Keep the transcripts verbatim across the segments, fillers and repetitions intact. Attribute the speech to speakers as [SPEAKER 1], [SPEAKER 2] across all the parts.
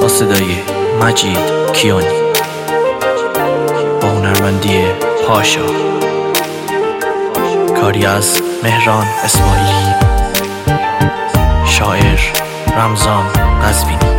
[SPEAKER 1] با صدای مجید کیانی، با هنرمندی پاشا، کاری از مهران اسماعیلی، شاعر رمضان قزوینی.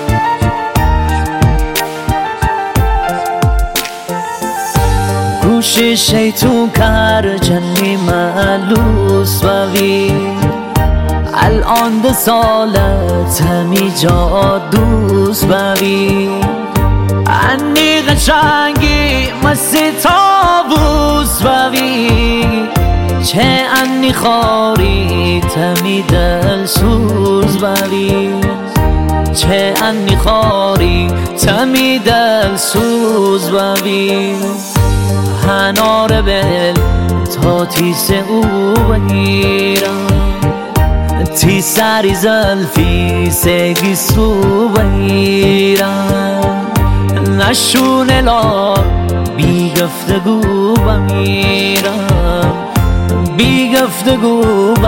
[SPEAKER 2] گوش شیطون کر جنی ملوس بوی الان ده سالت همی جا دوست بوی انی قشنگی مسی تابوس بوی چه انی خاری تمی دل سوز بوی چه انی خاری تمی دل سوز بوی هنار بل تا تیس او بگیرم تی سری زلفی سگی سو بگیرم نشون لار بی گفتگو بمیرم بی گفتگو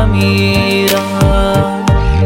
[SPEAKER 2] بمیرم.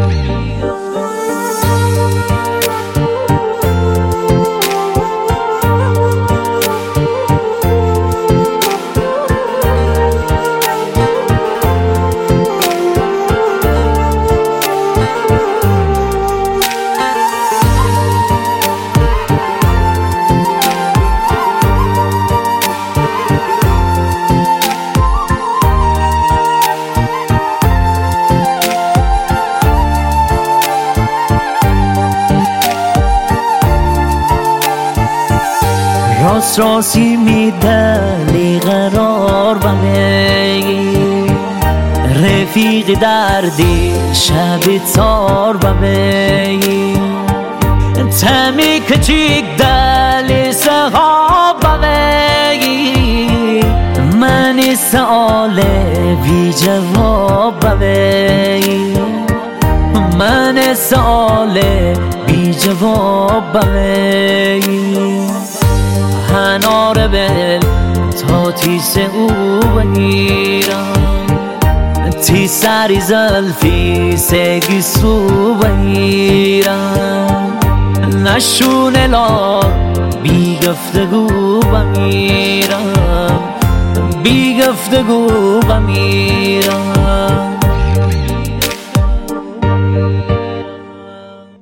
[SPEAKER 2] راست راستی میدلی قرار بمی رفیق دردی شب تار بمی تمی کچیک دلی سخاب بمی من سآل بی جواب بمی من سآل بی جواب بمی هنار بل تا تیس او بگیرم تی سری زلفی سگی سو بگیرم نشون لار بی گفتگو بمیرم بی گفتگو بمیرم.